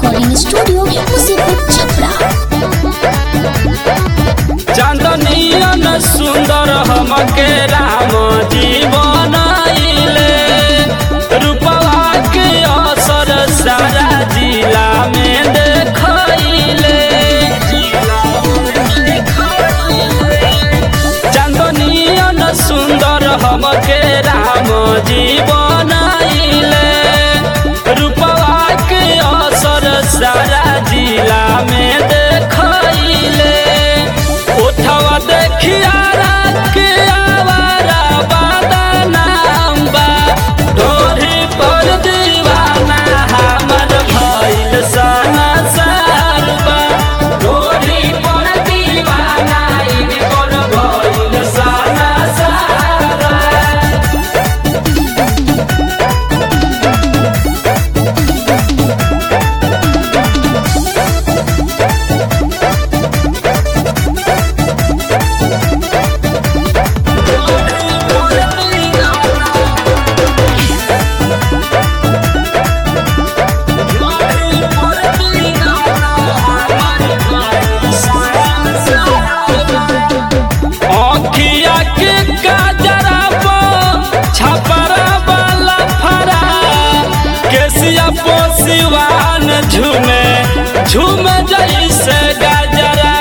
Recording studio मुसीबत छपरा। चांदनियन सुंदर हमके राम जी बनइले, रूपवा के असर सारा जिला में देखइले। चांदनियन सुंदर हमके राम जी बनइले, रूपवा के असर सारा जिला में देखइले। उठवा देखिया के आवारा बदनाम बा, ढोरी पर दीवाना हमर भइल संसार बा। ढोरी पर दीवाना इनकर भइल संसार बा। अखिया के काजरा छपरा वाला फरा, केसिया पोसिवान झूमे झूमे जैसे गाजरा।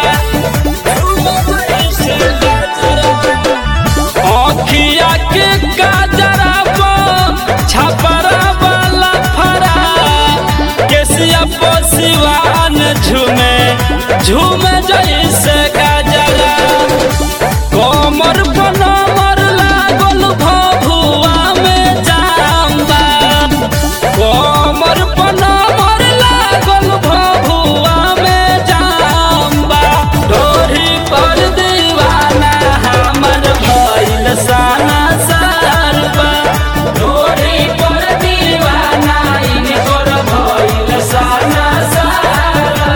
अखिया के काजरा छपरा वाला फरा, केसिया पोसिवान झूमे झूमे जैसे गाजरा। कमर बनमर लागल भभुआ में जाम्बा, कमर बनमर लागल भभुआ में जाम्बा। ढोरी पर दीवाना हमर भइल संसार बा। ढोरी पर दीवाना इनकर भइल संसार बा।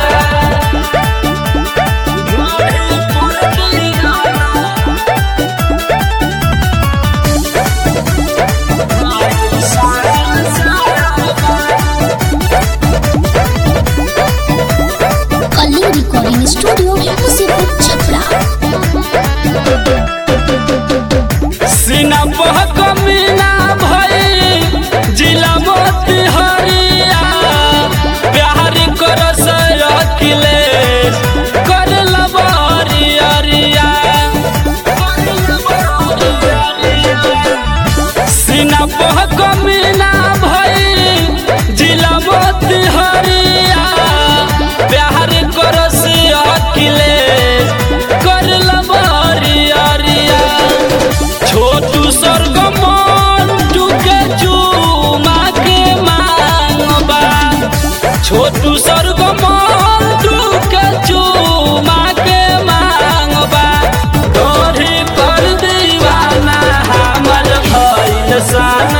कलिंग रिकॉर्डिंग स्टूडियो मुसीबत छपरा। सीना बह कमीना भई जिला मोती हरिया, प्यार कर सकिले कर लबरी अरिया। सीना बह कमीना भई जिला मोती हरिया, प्यार कर सकिले कर लबरी अरिया। छोटू स्वर्ग मंटू के चूमा के मांगबा, छोटू स्वर्ग मंटू के चूमा के मांगबा। ढोरी पर दीवाना हमर भइल सन